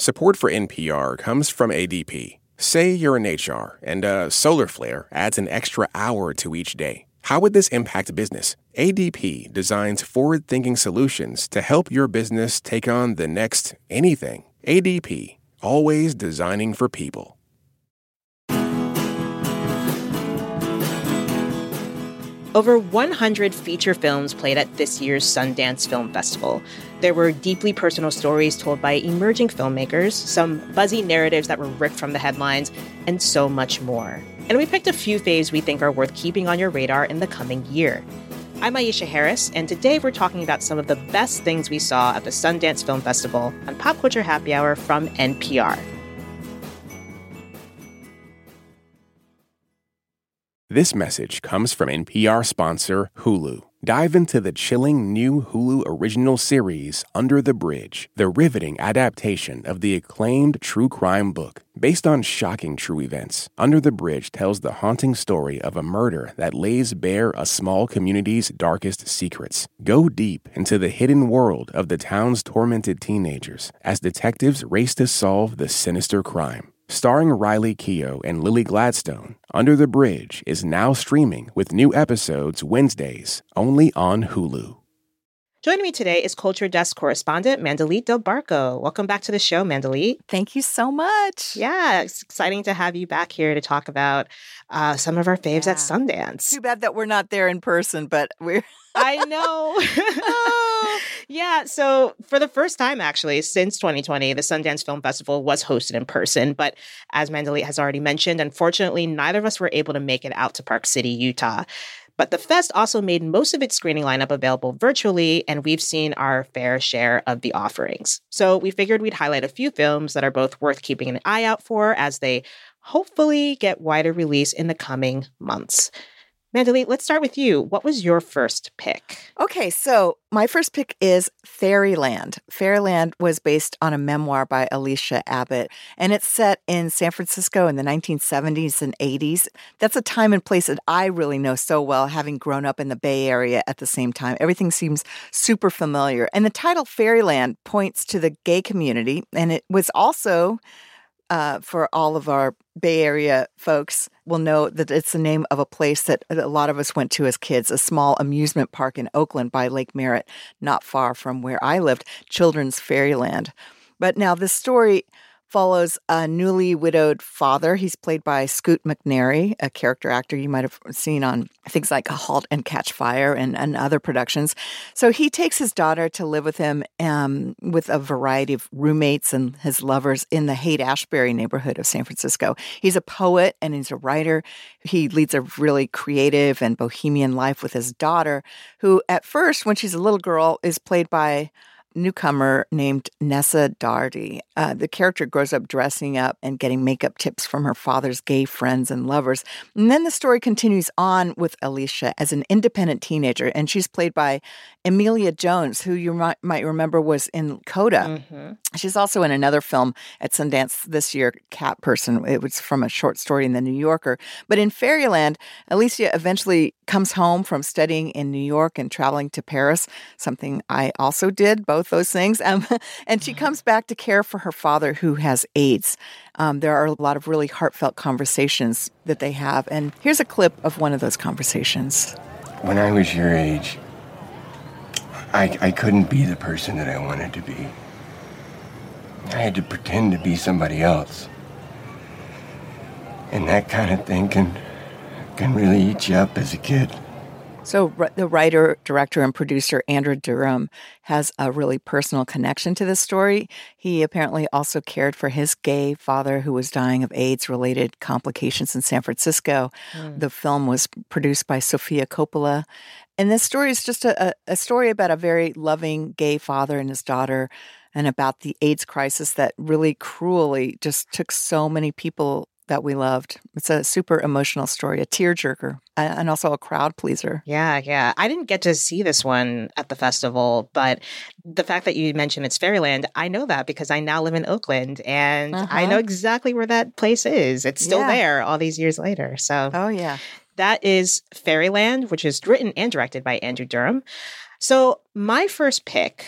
Support for NPR comes from ADP. Say you're in HR and a solar flare adds an extra hour to each day. How would this impact business? ADP designs forward-thinking solutions to help your business take on the next anything. ADP, always designing for people. Over 100 feature films played at this year's Sundance Film Festival. There were deeply personal stories told by emerging filmmakers, some buzzy narratives that were ripped from the headlines, and so much more. And we picked a few faves we think are worth keeping on your radar in the coming year. I'm Aisha Harris, and today we're talking about some of the best things we saw at the Sundance Film Festival on Pop Culture Happy Hour from NPR. This message comes from NPR sponsor Hulu. Dive into the chilling new Hulu original series, Under the Bridge, the riveting adaptation of the acclaimed true crime book. Based on shocking true events, Under the Bridge tells the haunting story of a murder that lays bare a small community's darkest secrets. Go deep into the hidden world of the town's tormented teenagers as detectives race to solve the sinister crime. Starring Riley Keough and Lily Gladstone, Under the Bridge is now streaming with new episodes Wednesdays, only on Hulu. Joining me today is Culture Desk correspondent Mandalit Del Barco. Welcome back to the show, Mandalit. Thank you so much. Yeah, it's exciting to have you back here to talk about some of our faves at Sundance. Too bad that we're not there in person, but we're... I know. Yeah, so for the first time, actually, since 2020, the Sundance Film Festival was hosted in person. But as Mandalit has already mentioned, unfortunately, neither of us were able to make it out to Park City, Utah. But the fest also made most of its screening lineup available virtually, and we've seen our fair share of the offerings. So we figured we'd highlight a few films that are both worth keeping an eye out for as they hopefully get wider release in the coming months. Mandalit, let's start with you. What was your first pick? Okay, so my first pick is Fairyland. Fairyland was based on a memoir by Alicia Abbott, and it's set in San Francisco in the 1970s and 80s. That's a time and place that I really know so well, having grown up in the Bay Area at the same time. Everything seems super familiar. And the title Fairyland points to the gay community, and it was also... for all of our Bay Area folks will know that it's the name of a place that a lot of us went to as kids, a small amusement park in Oakland by Lake Merritt, not far from where I lived, Children's Fairyland. But now this story follows a newly widowed father. He's played by Scoot McNairy, a character actor you might have seen on things like A Halt and Catch Fire and other productions. So he takes his daughter to live with him with a variety of roommates and his lovers in the Haight-Ashbury neighborhood of San Francisco. He's a poet and he's a writer. He leads a really creative and bohemian life with his daughter, who at first, when she's a little girl, is played by newcomer named Nessa Darty. The character grows up dressing up and getting makeup tips from her father's gay friends and lovers. And then the story continues on with Alicia as an independent teenager, and she's played by Emilia Jones, who you might remember was in Coda. Mm-hmm. She's also in another film at Sundance this year, Cat Person. It was from a short story in The New Yorker. But in Fairyland, Alicia eventually comes home from studying in New York and traveling to Paris, something I also did, both those things. And she comes back to care for her father who has AIDS. There are a lot of really heartfelt conversations that they have. And here's a clip of one of those conversations. When I was your age, I couldn't be the person that I wanted to be. I had to pretend to be somebody else. And that kind of thing can really eat you up as a kid. So the writer, director, and producer Andrew Durham has a really personal connection to this story. He apparently also cared for his gay father who was dying of AIDS-related complications in San Francisco. The film was produced by Sofia Coppola. And this story is just a story about a very loving gay father and his daughter, and about the AIDS crisis that really cruelly just took so many people that we loved. It's a super emotional story, a tearjerker, and also a crowd pleaser. Yeah. I didn't get to see this one at the festival, but the fact that you mentioned it's Fairyland, I know that because I now live in Oakland, and I know exactly where that place is. It's still there all these years later. So, oh yeah, that is Fairyland, which is written and directed by Andrew Durham. So My first pick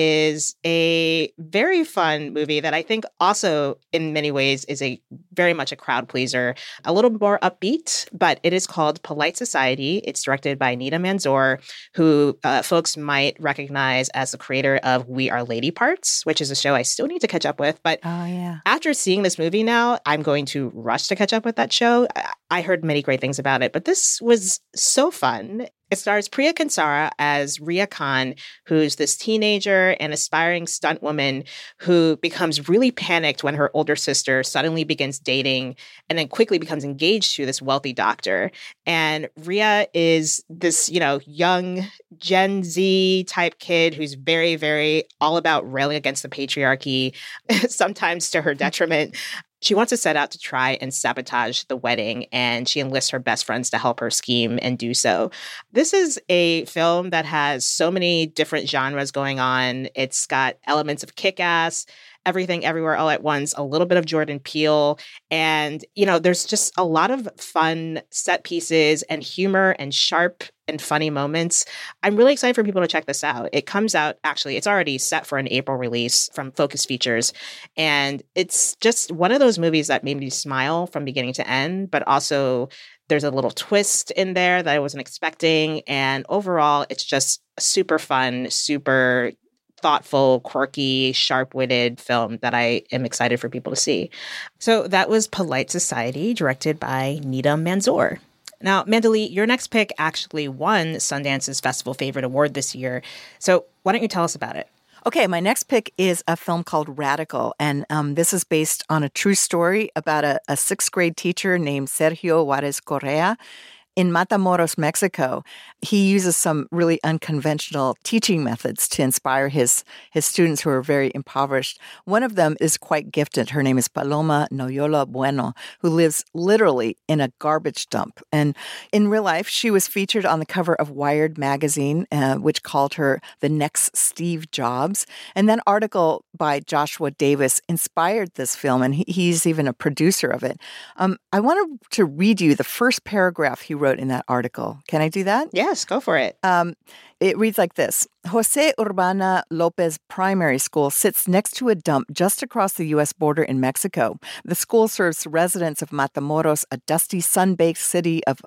is a very fun movie that I think also in many ways is a very much a crowd pleaser, a little more upbeat, but it is called Polite Society. It's directed by Nida Manzoor, who folks might recognize as the creator of We Are Lady Parts, which is a show I still need to catch up with. But after seeing this movie now, I'm going to rush to catch up with that show. I heard many great things about it, but this was so fun. It stars Priya Kansara as Ria Khan, who's this teenager and aspiring stunt woman who becomes really panicked when her older sister suddenly begins dating and then quickly becomes engaged to this wealthy doctor. And Ria is this, young Gen Z type kid who's very, very all about railing against the patriarchy, sometimes to her detriment. She wants to set out to try and sabotage the wedding, and she enlists her best friends to help her scheme and do so. This is a film that has so many different genres going on. It's got elements of Kick-Ass, Everything Everywhere All at Once, a little bit of Jordan Peele. And, there's just a lot of fun set pieces and humor and sharp and funny moments. I'm really excited for people to check this out. It comes out, actually, it's already set for an April release from Focus Features. And it's just one of those movies that made me smile from beginning to end, but also there's a little twist in there that I wasn't expecting. And overall, it's just a super fun, super thoughtful, quirky, sharp-witted film that I am excited for people to see. So that was Polite Society, directed by Nida Manzoor. Now, Mandalee, your next pick actually won Sundance's Festival Favorite Award this year. So why don't you tell us about it? Okay, my next pick is a film called Radical, and this is based on a true story about a sixth grade teacher named Sergio Juarez Correa. In Matamoros, Mexico, he uses some really unconventional teaching methods to inspire his students who are very impoverished. One of them is quite gifted. Her name is Paloma Noyola Bueno, who lives literally in a garbage dump. And in real life, she was featured on the cover of Wired magazine, which called her the next Steve Jobs. And that article by Joshua Davis inspired this film, and he's even a producer of it. I wanted to read you the first paragraph he wrote in that article. Can I do that? Yes, go for it. It reads like this. Jose Urbana Lopez Primary School sits next to a dump just across the U.S. border in Mexico. The school serves residents of Matamoros, a dusty, sun-baked city of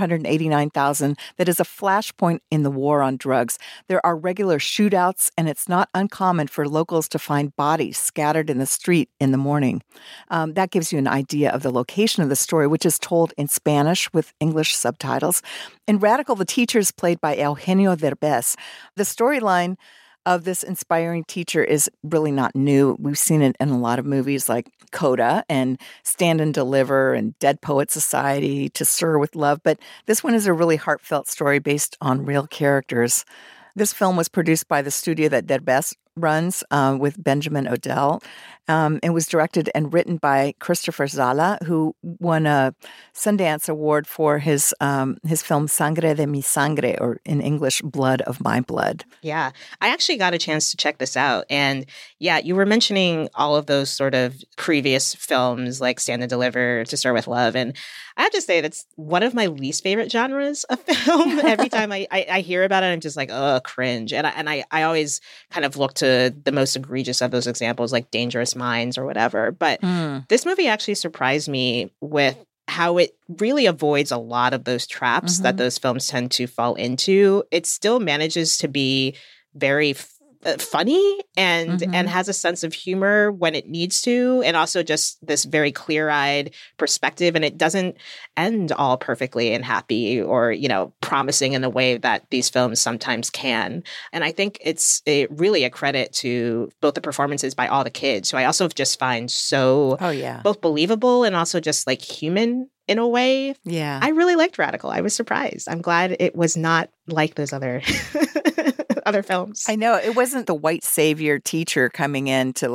489,000 that is a flashpoint in the war on drugs. There are regular shootouts, and it's not uncommon for locals to find bodies scattered in the street in the morning. That gives you an idea of the location of the story, which is told in Spanish with English subtitles. In Radical, the teacher is played by Eugenio Derbez. The storyline of this inspiring teacher is really not new. We've seen it in a lot of movies like Coda and Stand and Deliver and Dead Poet Society, To Sir with Love. But this one is a really heartfelt story based on real characters. This film was produced by the studio that Derbez runs with Benjamin Odell. It was directed and written by Christopher Zala, who won a Sundance Award for his film Sangre de mi Sangre, or in English, Blood of My Blood. Yeah, I actually got a chance to check this out. And yeah, you were mentioning all of those sort of previous films like Stand and Deliver, To Sir with Love. And I have to say that's one of my least favorite genres of film. Every time I hear about it, I'm just like, oh, cringe. And I always kind of look to the most egregious of those examples, like Dangerous Minds or whatever. But this movie actually surprised me with how it really avoids a lot of those traps that those films tend to fall into. It still manages to be very funny and has a sense of humor when it needs to, and also just this very clear-eyed perspective. And it doesn't end all perfectly and happy or, promising in the way that these films sometimes can. And I think it's really a credit to both the performances by all the kids, who I also just find so both believable and also just like human in a way. Yeah. I really liked Radical. I was surprised. I'm glad it was not like those other other films. I know. It wasn't the white savior teacher coming in to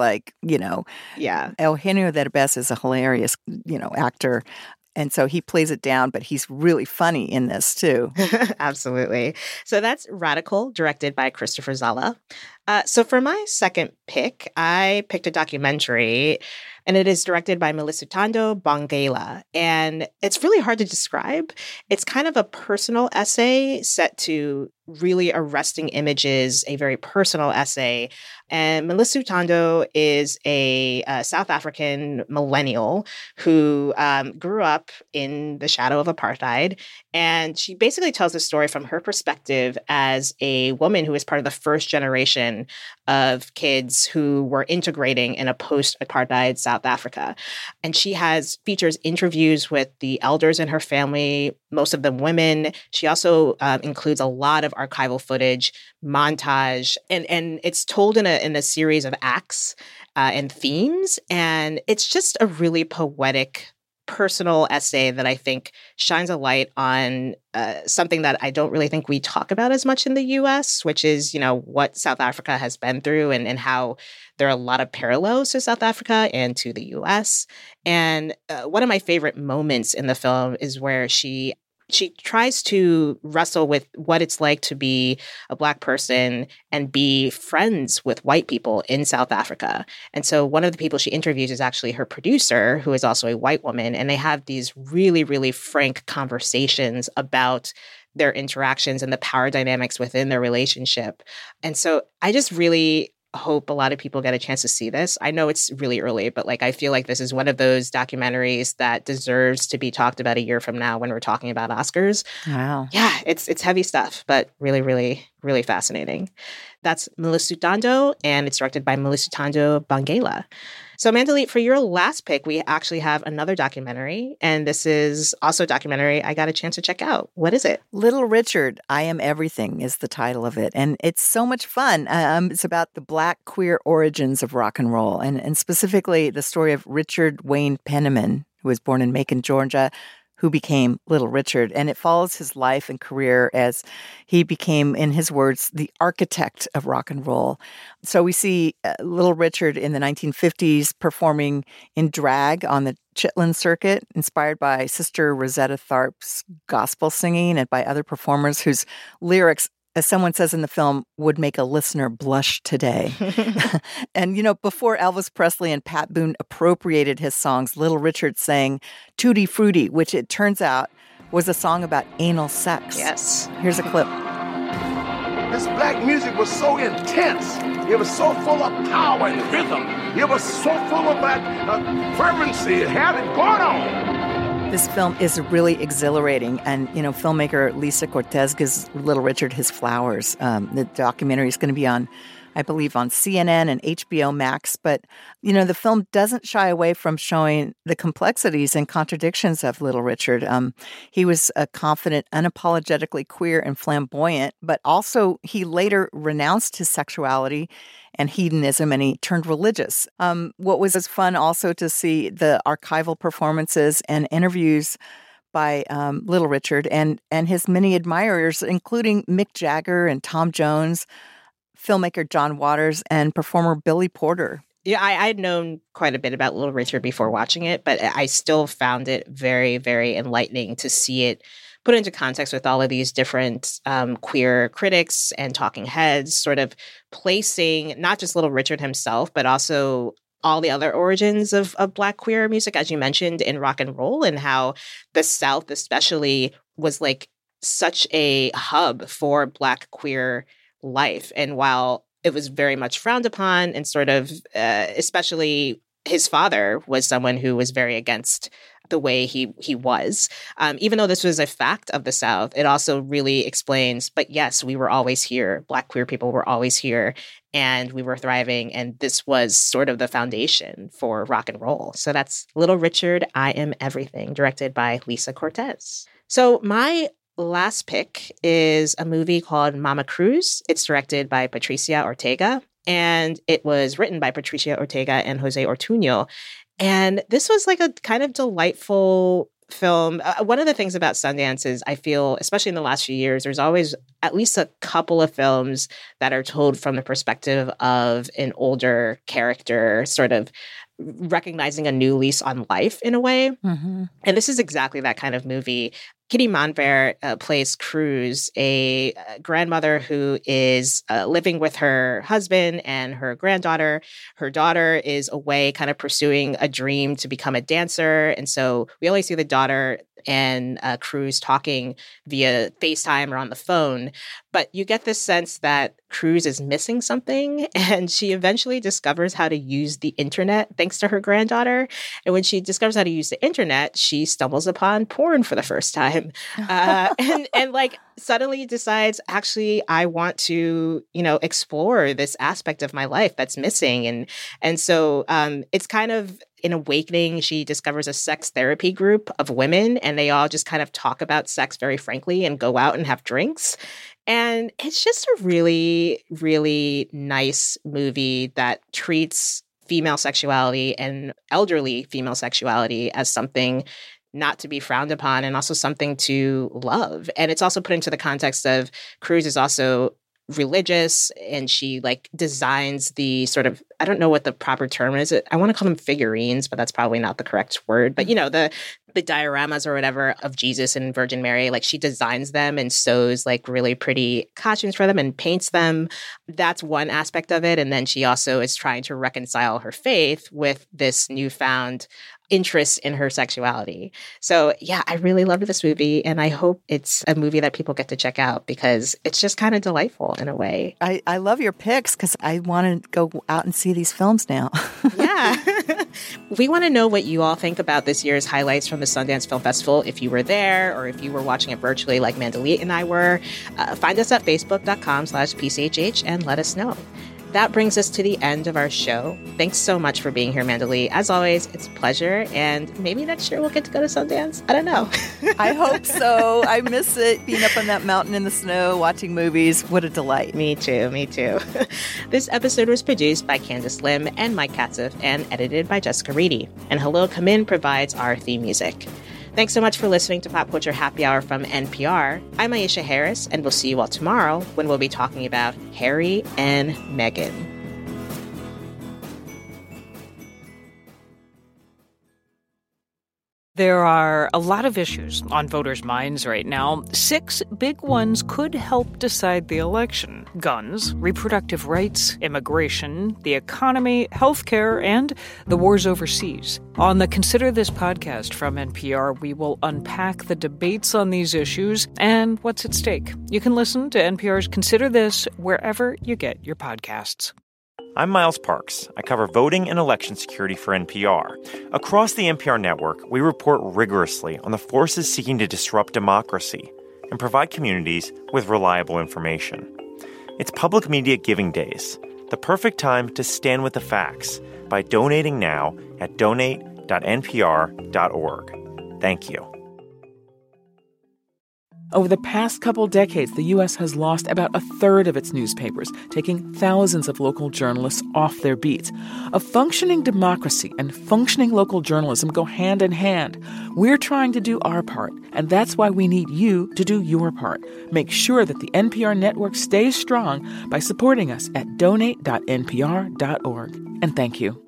Yeah. Eugenio Derbez is a hilarious, actor. And so he plays it down, but he's really funny in this too. Absolutely. So that's Radical, directed by Christopher Zala. So for my second pick, I picked a documentary, and it is directed by Melisutando Bonguela. And it's really hard to describe. It's kind of a personal essay set to really arresting images, a very personal essay. And Melisutando is a South African millennial who grew up in the shadow of apartheid. And she basically tells the story from her perspective as a woman who is part of the first generation of kids who were integrating in a post-apartheid South Africa. And she features interviews with the elders in her family, most of them women. She also includes a lot of archival footage, montage, and it's told in a series of acts and themes. And it's just a really poetic, personal essay that I think shines a light on something that I don't really think we talk about as much in the U.S., which is, what South Africa has been through and how there are a lot of parallels to South Africa and to the U.S. And one of my favorite moments in the film is where she tries to wrestle with what it's like to be a Black person and be friends with white people in South Africa. And so one of the people she interviews is actually her producer, who is also a white woman. And they have these really, really frank conversations about their interactions and the power dynamics within their relationship. And so I just really hope a lot of people get a chance to see this. I know it's really early, but I feel like this is one of those documentaries that deserves to be talked about a year from now when we're talking about Oscars. Wow. Yeah, it's heavy stuff, but really, really, really fascinating. That's Melisutando, and it's directed by Melisutando Bonguela. So Mandalit, for your last pick, we actually have another documentary, and this is also a documentary I got a chance to check out. What is it? Little Richard, I Am Everything is the title of it, and it's so much fun. It's about the Black queer origins of rock and roll, and specifically the story of Richard Wayne Penniman, who was born in Macon, Georgia, who became Little Richard. And it follows his life and career as he became, in his words, the architect of rock and roll. So we see Little Richard in the 1950s performing in drag on the Chitlin circuit, inspired by Sister Rosetta Tharpe's gospel singing and by other performers whose lyrics, as someone says in the film, would make a listener blush today. And, before Elvis Presley and Pat Boone appropriated his songs, Little Richard sang Tutti Frutti, which it turns out was a song about anal sex. Yes. Here's a clip. This black music was so intense. It was so full of power and rhythm. It was so full of that fervency. It had it going on. This film is really exhilarating, and, filmmaker Lisa Cortez gives Little Richard his flowers. The documentary is going to be on, I believe, on CNN and HBO Max, but, the film doesn't shy away from showing the complexities and contradictions of Little Richard. He was a confident, unapologetically queer and flamboyant, but also he later renounced his sexuality and hedonism, and he turned religious. What was fun also to see the archival performances and interviews by Little Richard and his many admirers, including Mick Jagger and Tom Jones, filmmaker John Waters, and performer Billy Porter. Yeah, I had known quite a bit about Little Richard before watching it, but I still found it very, very enlightening to see it put into context with all of these different queer critics and talking heads, sort of placing not just Little Richard himself, but also all the other origins of Black queer music, as you mentioned, in rock and roll, and how the South especially was such a hub for Black queer life. And while it was very much frowned upon and sort of, especially his father was someone who was very against the way he was. Even though this was a fact of the South, it also really explains, but yes, we were always here. Black queer people were always here, and we were thriving. And this was sort of the foundation for rock and roll. So that's Little Richard, I Am Everything, directed by Lisa Cortez. So my last pick is a movie called Mama Cruz. It's directed by Patricia Ortega, and it was written by Patricia Ortega and Jose Ortuño. And this was a kind of delightful film. One of the things about Sundance is I feel, especially in the last few years, there's always at least a couple of films that are told from the perspective of an older character, sort of recognizing a new lease on life in a way. Mm-hmm. And this is exactly that kind of movie. Kitty Monvert plays Cruz, a grandmother who is living with her husband and her granddaughter. Her daughter is away kind of pursuing a dream to become a dancer. And so we only see the daughter and Cruz talking via FaceTime or on the phone. But you get this sense that Cruz is missing something, and she eventually discovers how to use the internet thanks to her granddaughter. And when she discovers how to use the internet, she stumbles upon porn for the first time. And like suddenly decides, actually, I want to, explore this aspect of my life that's missing. And so it's kind of an awakening. She discovers a sex therapy group of women, and they all just kind of talk about sex very frankly and go out and have drinks. And it's just a really, really nice movie that treats female sexuality and elderly female sexuality as something not to be frowned upon and also something to love. And it's also put into the context of Cruz is also religious, and she like designs the sort of, I don't know what the proper term is. I want to call them figurines, but that's probably not the correct word. But the dioramas or whatever of Jesus and Virgin Mary, like she designs them and sews like really pretty costumes for them and paints them. That's one aspect of it. And then she also is trying to reconcile her faith with this newfound interest in her sexuality. So yeah, I really loved this movie, and I hope it's a movie that people get to check out because it's just kind of delightful in a way. I love your picks because I want to go out and see these films now. Yeah. We want to know what you all think about this year's highlights from the Sundance Film Festival. If you were there or if you were watching it virtually like Mandalit and I were, find us at facebook.com/PCHH and let us know. That brings us to the end of our show. Thanks so much for being here, Mandalit. As always, it's a pleasure. And maybe next year we'll get to go to Sundance. I don't know. I hope so. I miss it, being up on that mountain in the snow, watching movies. What a delight. Me too. This episode was produced by Candace Lim and Mike Katzeff and edited by Jessica Reedy. And Hello Come In provides our theme music. Thanks so much for listening to Pop Culture Happy Hour from NPR. I'm Aisha Harris, and we'll see you all tomorrow when we'll be talking about Harry and Meghan. There are a lot of issues on voters' minds right now. 6 big ones could help decide the election: guns, reproductive rights, immigration, the economy, healthcare, and the wars overseas. On the Consider This podcast from NPR, we will unpack the debates on these issues and what's at stake. You can listen to NPR's Consider This wherever you get your podcasts. I'm Miles Parks. I cover voting and election security for NPR. Across the NPR network, we report rigorously on the forces seeking to disrupt democracy and provide communities with reliable information. It's Public Media Giving Days, the perfect time to stand with the facts by donating now at donate.npr.org. Thank you. Over the past couple decades, the U.S. has lost about a third of its newspapers, taking thousands of local journalists off their beats. A functioning democracy and functioning local journalism go hand in hand. We're trying to do our part, and that's why we need you to do your part. Make sure that the NPR network stays strong by supporting us at donate.npr.org. And thank you.